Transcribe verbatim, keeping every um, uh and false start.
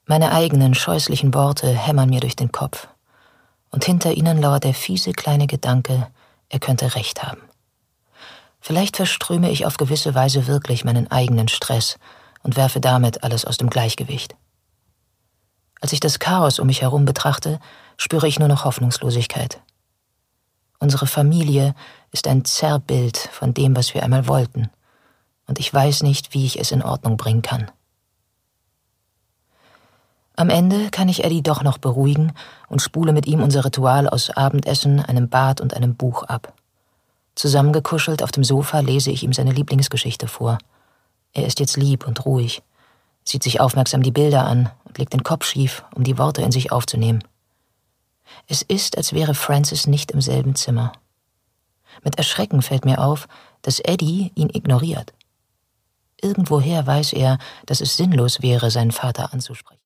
Meine eigenen scheußlichen Worte hämmern mir durch den Kopf. Und hinter ihnen lauert der fiese kleine Gedanke, er könnte recht haben. Vielleicht verströme ich auf gewisse Weise wirklich meinen eigenen Stress und werfe damit alles aus dem Gleichgewicht. Als ich das Chaos um mich herum betrachte, spüre ich nur noch Hoffnungslosigkeit. Unsere Familie ist ein Zerrbild von dem, was wir einmal wollten, und ich weiß nicht, wie ich es in Ordnung bringen kann. Am Ende kann ich Eddie doch noch beruhigen und spule mit ihm unser Ritual aus Abendessen, einem Bad und einem Buch ab. Zusammengekuschelt auf dem Sofa lese ich ihm seine Lieblingsgeschichte vor. Er ist jetzt lieb und ruhig, sieht sich aufmerksam die Bilder an und legt den Kopf schief, um die Worte in sich aufzunehmen. Es ist, als wäre Francis nicht im selben Zimmer. Mit Erschrecken fällt mir auf, dass Eddie ihn ignoriert. Irgendwoher weiß er, dass es sinnlos wäre, seinen Vater anzusprechen.